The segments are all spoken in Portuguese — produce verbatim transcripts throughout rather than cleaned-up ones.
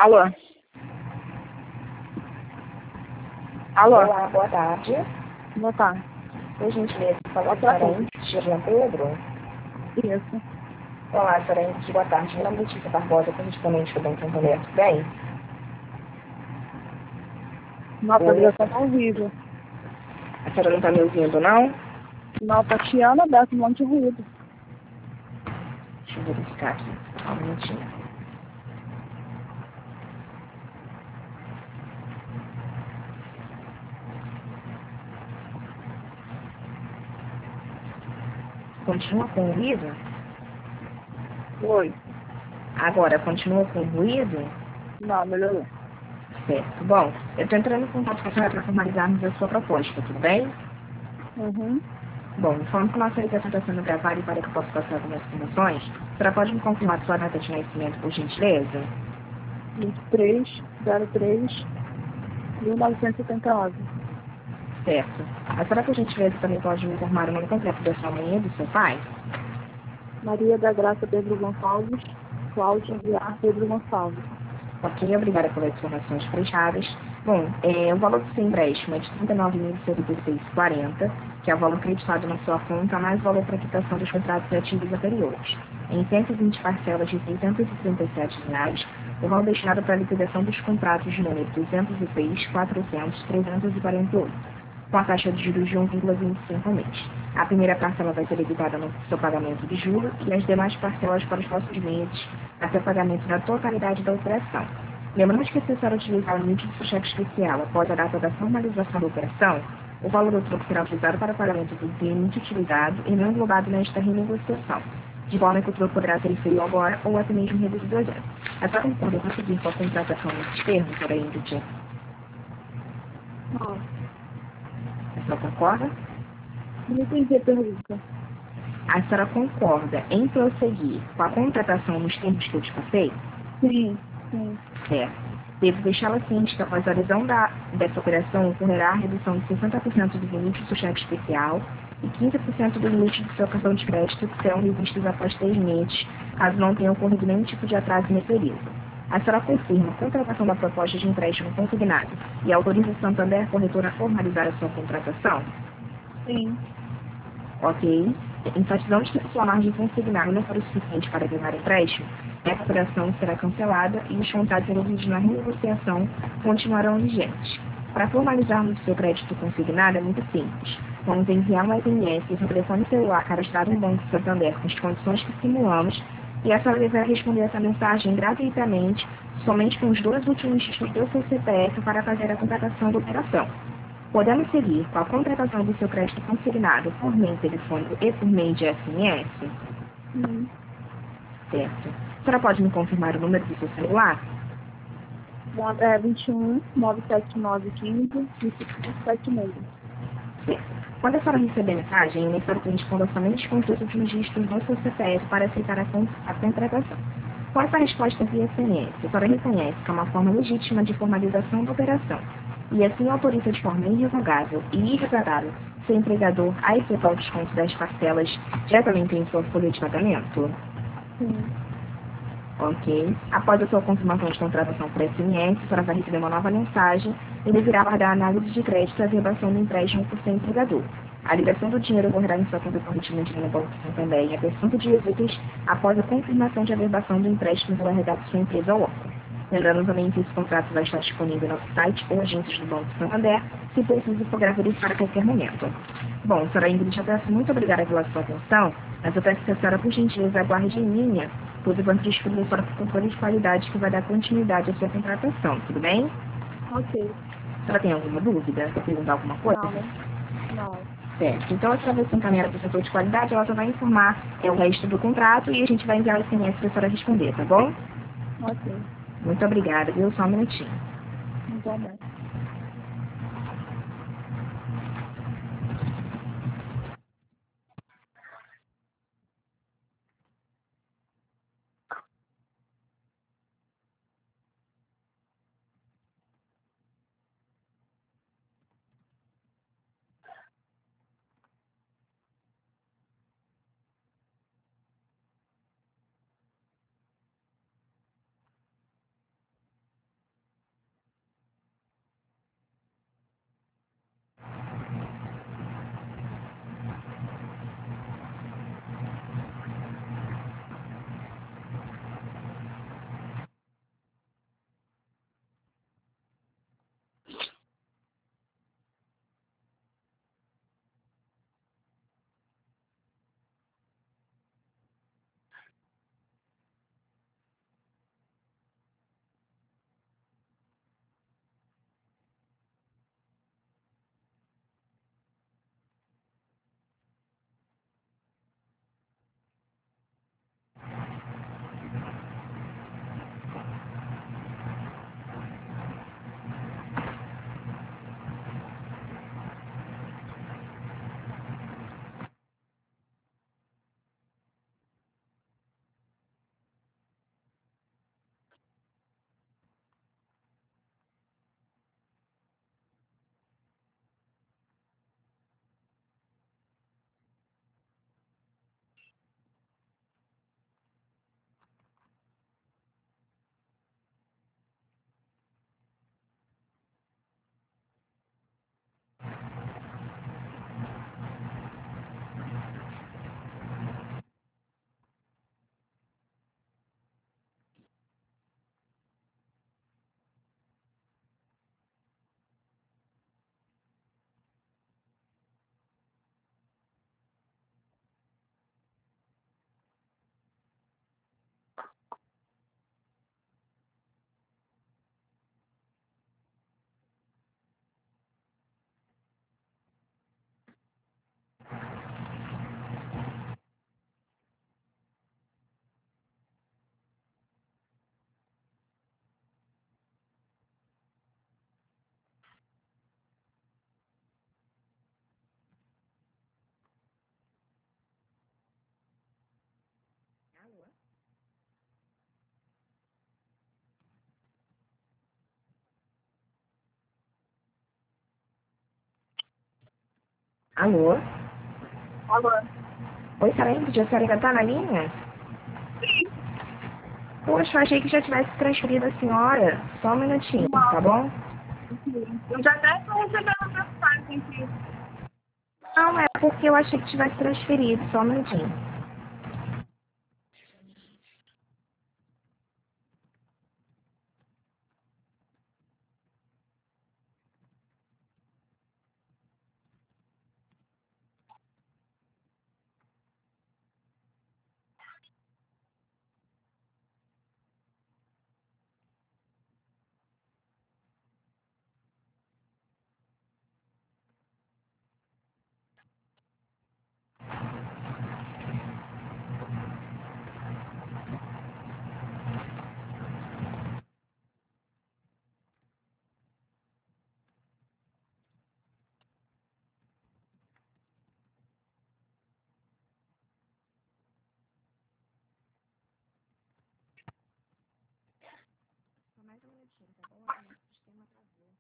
Alô? Alô? Olá, boa tarde. Boa tarde. Por gentileza, falar com a senhora Ingrid Jean Pedro. Isso. Olá, senhora Ingrid, boa tarde. Meu nome é Letícia Barbosa, correspondente do Banco Santander, tudo bem? Nossa, a Oi. ligação tá ao vivo. A senhora não está me ouvindo, não? Não, tá chiando aberto, um monte de ruído. Deixa eu verificar aqui, só um minutinho. Continua com ruído? Oi. Agora, continua com ruído? Não, melhorou. Certo. Bom, eu estou entrando em contato com a senhora para formalizarmos a sua proposta, tudo bem? Uhum. Bom, informo que nossa ligação está sendo gravada e para que eu possa passar algumas informações, a senhora pode me confirmar sua data de nascimento, por gentileza? vinte e três, zero três, mil novecentos e setenta e nove. Certo. A senhora, por gentileza, também pode me informar o nome completo da sua mãe e do seu pai? Maria da Graça Pedro Gonçalves, Cláudia Aguiar Pedro Gonçalves. Ok, obrigada pelas informações prestadas. Bom, é, o valor do seu empréstimo é de trinta e nove mil setenta e seis reais e quarenta centavos, que é o valor creditado na sua conta, mais o valor para quitação dos contratos ativos anteriores. Em cento e vinte parcelas de seiscentos e trinta e sete reais, o valor destinado para a liquidação dos contratos de número duzentos e seis, quatrocentos, trezentos e quarenta e oito, com a taxa de juros de um vírgula vinte e cinco ao mês. A primeira parcela vai ser debitada no seu pagamento de julho e as demais parcelas para os próximos meses, até o pagamento da totalidade da operação. Lembrando que se a senhora utilizar o limite do seu cheque especial após a data da formalização da operação, o valor do troco será utilizado para o pagamento do limite utilizado e não englobado nesta renegociação, de forma que o troco poderá ser inferior agora ou até mesmo reduzido a zero. A senhora concorda com seguir com a contratação nesses termos, senhora Ingrid? Não, A senhora concorda? não entendi a pergunta. A senhora concorda em prosseguir com a contratação nos termos que eu te passei? Sim, sim. Certo. Devo deixá-la ciente que após a adesão da, dessa operação ocorrerá a redução de sessenta por cento do limite do seu cheque especial e quinze por cento do limite do seu cartão de crédito, que serão revistos após três meses, caso não tenha ocorrido nenhum tipo de atraso nesse período. A senhora confirma a contratação da proposta de empréstimo consignado e autoriza o Santander Corretora a formalizar a sua contratação? Sim. Ok. Enfatizamos que se sua margem consignada não for o suficiente para pagar empréstimo, essa operação será cancelada e os contratos envolvidos na renegociação continuarão vigentes. Para formalizarmos o seu crédito consignado é muito simples. Vamos enviar um S M S e seu telefone celular cadastrado no Banco Santander com as condições que simulamos e a senhora deverá responder essa mensagem gratuitamente somente com os dois últimos dígitos do seu C P F para fazer a contratação da operação. Podemos seguir com a contratação do seu crédito consignado por meio telefônico e por meio de S M S? Sim. Certo. A senhora pode me confirmar o número do seu celular? É vinte e um, nove sete nove, quinze, vinte e cinco, setenta e seis. Certo. Quando a senhora receber a mensagem, é necessário que responda somente com os dois últimos dígitos do seu C P F para aceitar a, con a contratação. Com essa resposta via S M S, a senhora reconhece que é uma forma legítima de formalização da operação e assim autoriza de forma irrevogável e irreparável seu empregador a efetuar o desconto das parcelas diretamente em sua folha de pagamento? Sim. Ok. Após a sua confirmação de contratação por S M S, a senhora vai receber uma nova mensagem e deverá aguardar a análise de crédito e a averbação do empréstimo por seu empregador. A ligação do dinheiro ocorrerá em sua conta correntemente no Banco Santander em até cinco dias úteis após a confirmação de averbação do empréstimo pela redação de sua empresa ou órgão. Lembrando também que esse contrato vai estar disponível no nosso site ou agências do Banco Santander, se preciso poderá verificar a qualquer momento. Bom, senhora Ingrid, eu peço muito obrigada pela sua atenção, mas eu peço que a senhora, por gentileza, aguarde em linha, pois eu vou transferir a senhora para o controle de qualidade que vai dar continuidade à sua contratação, tudo bem? Ok. A senhora tem alguma dúvida? Quer perguntar alguma coisa? Não, né? Não. Certo. Então, a senhora vai ser encaminhada para o setor de qualidade, ela só vai informar é, o resto do contrato e a gente vai enviar o S M S para a senhora responder, tá bom? Ok. Muito obrigada, viu? Só um minutinho. Então, bem. Alô? Alô? Oi, Sarente, a senhora ainda tá na linha? Sim. Poxa, eu achei que já tivesse transferido a senhora. Só um minutinho, Não. tá bom? Eu já até estou recebendo mensagem aqui. Não, é porque eu achei que tivesse transferido. Só um minutinho. Só mais um minutinho, tá bom? O sistema travou.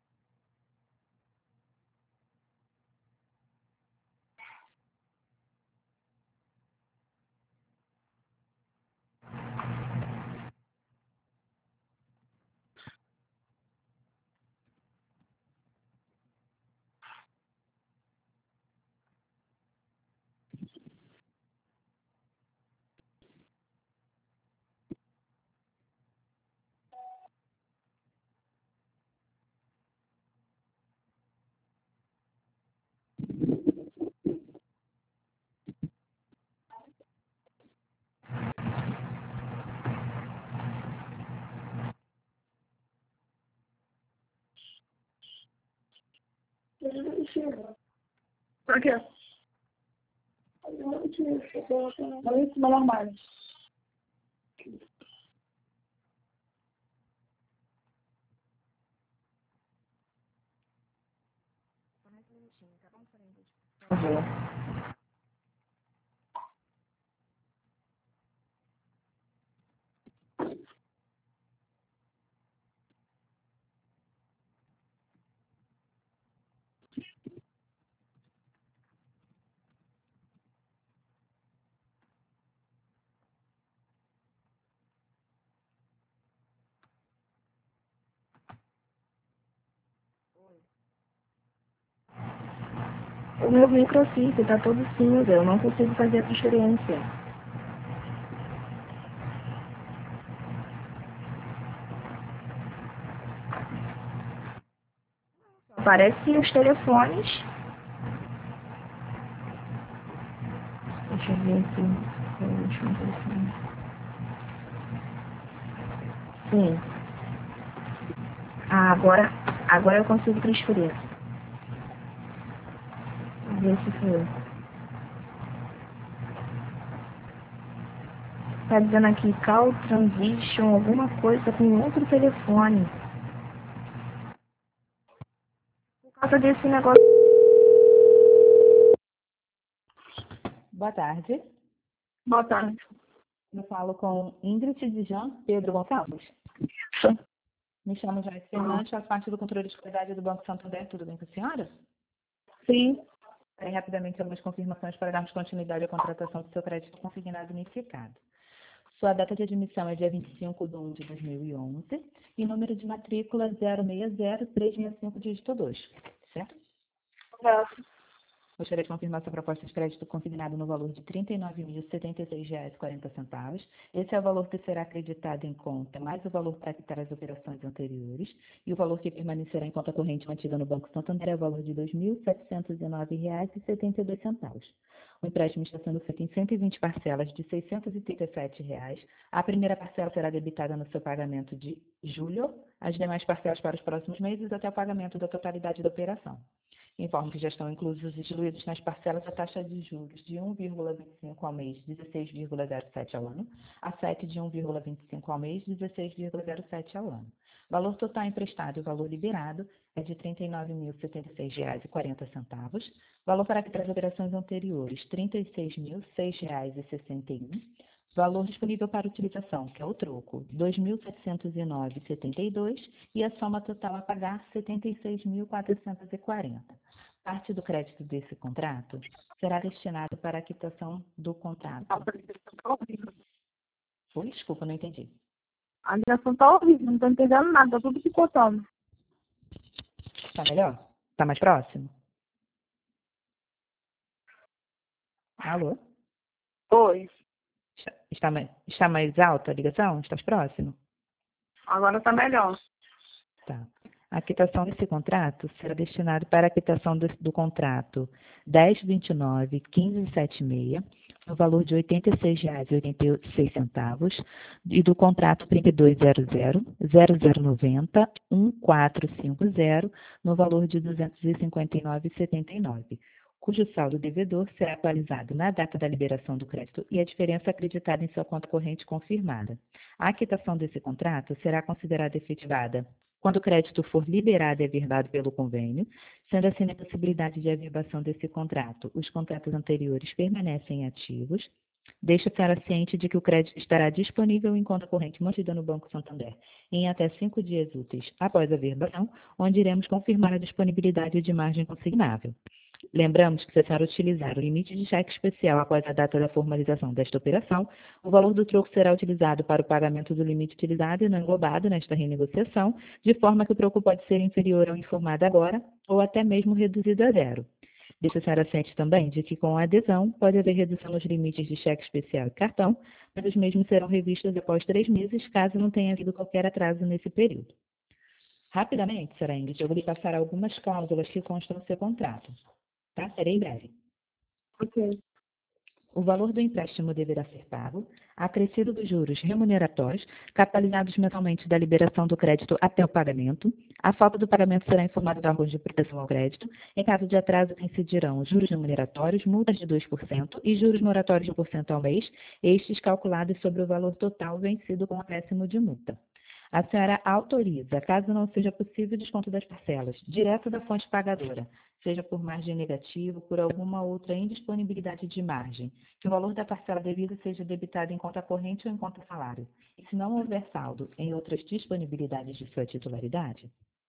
Por quê? Não em cima do armário. Só mais um minutinho, tá bom, Sarente? Por favor. O meu microfone tá todo cinza. Eu não consigo fazer a transferência. Aparece os telefones. Deixa eu ver aqui. Deixa eu ver aqui. Sim. Ah, agora, agora eu consigo transferir. Ver se foi. Tá dizendo aqui call transition, alguma coisa com outro telefone. Por causa desse negócio. Boa tarde. Boa tarde. Eu falo com Ingrid de Jean Pedro Gonçalves. Isso. Me chamo Joyce Fernandes, faço parte do controle de qualidade do Banco Santander. Tudo bem com a senhora? Sim. Farei rapidamente algumas confirmações para darmos continuidade à contratação do seu crédito consignado unificado. Sua data de admissão é dia vinte e cinco de um de dois mil e onze e número de matrícula zero seis zero três seis cinco dígito dois, certo? Certo. Gostaria de confirmar sua proposta de crédito consignado no valor de trinta e nove mil, setenta e seis reais e quarenta centavos. Esse é o valor que será acreditado em conta, mais o valor para quitar as operações anteriores. E o valor que permanecerá em conta corrente mantida no Banco Santander é o valor de dois mil setecentos e nove reais e setenta e dois centavos. O empréstimo está sendo feito em cento e vinte parcelas de seiscentos e trinta e sete reais. A primeira parcela será debitada no seu pagamento de julho, as demais parcelas para os próximos meses até o pagamento da totalidade da operação. Informo que já estão inclusos e diluídos nas parcelas a taxa de juros de um vírgula vinte e cinco ao mês, dezesseis vírgula zero sete ao ano, a sete de um vírgula vinte e cinco ao mês, dezesseis vírgula zero sete ao ano. Valor total emprestado e valor liberado é de trinta e nove mil, setenta e seis reais e quarenta centavos. Valor para as operações anteriores, trinta e seis mil, seis reais e sessenta e um. Valor disponível para utilização, que é o troco, dois mil setecentos e nove reais e setenta e dois, e a soma total a pagar, setenta e seis mil, quatrocentos e quarenta. Parte do crédito desse contrato será destinado para a quitação do contrato. A ligação tá horrível. Oi, desculpa, não entendi. A ligação tá horrível, não tô entendendo nada, tá tudo picotando. Está melhor? Está mais próximo? Alô? Oi, Está, está, mais, está mais alta a ligação? Está mais próximo? agora tá melhor. Tá. A quitação desse contrato será destinada para a quitação do, do contrato dez vinte e nove quinze setenta e seis, no valor de oitenta e seis reais e oitenta e seis centavos, e do contrato trinta e dois zero zero zero zero noventa um quatro cinco zero, no valor de duzentos e cinquenta e nove reais e setenta e nove centavos, cujo saldo devedor será atualizado na data da liberação do crédito e a diferença acreditada em sua conta corrente confirmada. A quitação desse contrato será considerada efetivada quando o crédito for liberado e averbado pelo convênio, sendo assim a possibilidade de averbação desse contrato. Os contratos anteriores permanecem ativos. Deixa a senhora ciente de que o crédito estará disponível em conta corrente mantida no Banco Santander em até cinco dias úteis após a averbação, onde iremos confirmar a disponibilidade de margem consignável. Lembramos que, se a senhora utilizar o limite de cheque especial após a data da formalização desta operação, o valor do troco será utilizado para o pagamento do limite utilizado e não englobado nesta renegociação, de forma que o troco pode ser inferior ao informado agora ou até mesmo reduzido a zero. Deixa a senhora ciente também de que, com a adesão, pode haver redução nos limites de cheque especial e cartão, mas os mesmos serão revistos após três meses, caso não tenha havido qualquer atraso nesse período. Rapidamente, senhora Ingrid, eu vou lhe passar algumas cláusulas que constam no seu contrato. Tá? Serei breve. Ok. O valor do empréstimo deverá ser pago, acrescido dos juros remuneratórios, capitalizados mensalmente da liberação do crédito até o pagamento. A falta do pagamento será informada ao órgão de proteção ao crédito. Em caso de atraso, incidirão juros remuneratórios, multas de dois por cento e juros moratórios de um por cento ao mês, estes calculados sobre o valor total vencido com acréscimo de multa. A senhora autoriza, caso não seja possível, o desconto das parcelas, direto da fonte pagadora, seja por margem negativa ou por alguma outra indisponibilidade de margem, que o valor da parcela devida seja debitado em conta corrente ou em conta salário, e se não houver saldo em outras disponibilidades de sua titularidade,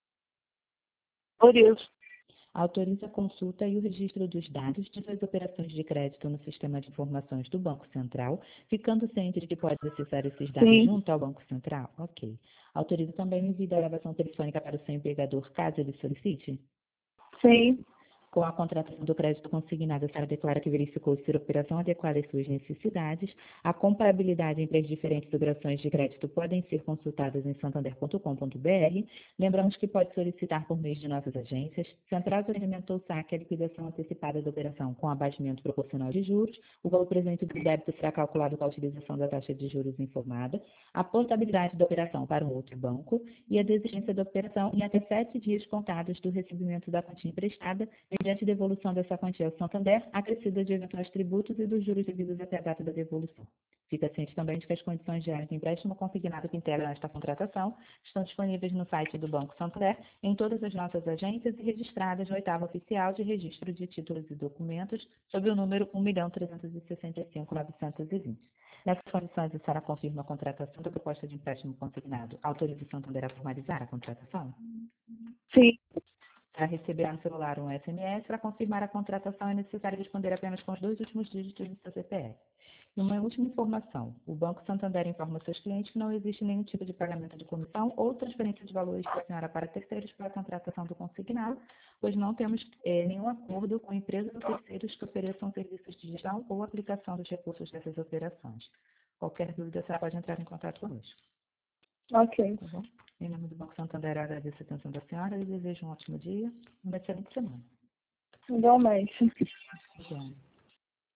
Por isso. autoriza a consulta e o registro dos dados de suas operações de crédito no sistema de informações do Banco Central, ficando ciente de que pode acessar esses dados Sim. junto ao Banco Central? Ok. Autoriza também o envio da gravação telefônica para o seu empregador, caso ele solicite? Sim. Com a contratação do crédito consignado, a senhora declara que verificou se a operação adequada às suas necessidades. A comparabilidade entre as diferentes operações de crédito podem ser consultadas em santander ponto com ponto br. Lembramos que pode solicitar por meio de nossas agências. Se a empresa alimentou o saque, a liquidação antecipada da operação com abatimento proporcional de juros, o valor presente do débito será calculado com a utilização da taxa de juros informada, a portabilidade da operação para um outro banco e a desistência da operação em até sete dias contados do recebimento da quantia emprestada, mediante devolução dessa quantia ao Santander, acrescida de eventuais tributos e dos juros devidos até a data da devolução. Fica ciente também de que as condições gerais do empréstimo consignado que integram esta contratação estão disponíveis no site do Banco Santander, em todas as nossas agências e registradas no oitavo oficial de registro de títulos e documentos, sob o número um milhão trezentos e sessenta e cinco mil novecentos e vinte. Nessas condições, a senhora confirma a contratação da proposta de empréstimo consignado. Autoriza o Santander a formalizar a contratação? Sim. Para receber no celular um S M S, para confirmar a contratação é necessário responder apenas com os dois últimos dígitos do seu C P F. E uma última informação. O Banco Santander informa seus clientes que não existe nenhum tipo de pagamento de comissão ou transferência de valores da senhora para terceiros para a contratação do consignado, pois não temos é, nenhum acordo com empresas ou terceiros que ofereçam serviços de gestão ou aplicação dos recursos dessas operações. Qualquer dúvida, a senhora pode entrar em contato conosco. Ok. Tá bom? Em nome do Banco Santander, eu agradeço a atenção da senhora e desejo um ótimo dia e uma excelente semana. Igualmente. Obrigada.